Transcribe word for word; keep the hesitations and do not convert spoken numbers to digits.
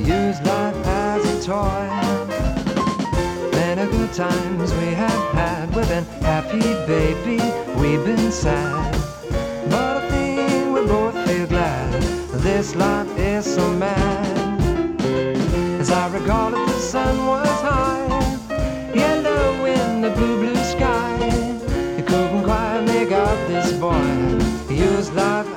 use life as a toy. Many good times we have had, we've been happy, baby, we've been sad. But I think we both feel glad this life is so mad. As I recall it, the sun was high, yellow in the blue, blue sky. You couldn't quite make out this boy. He used life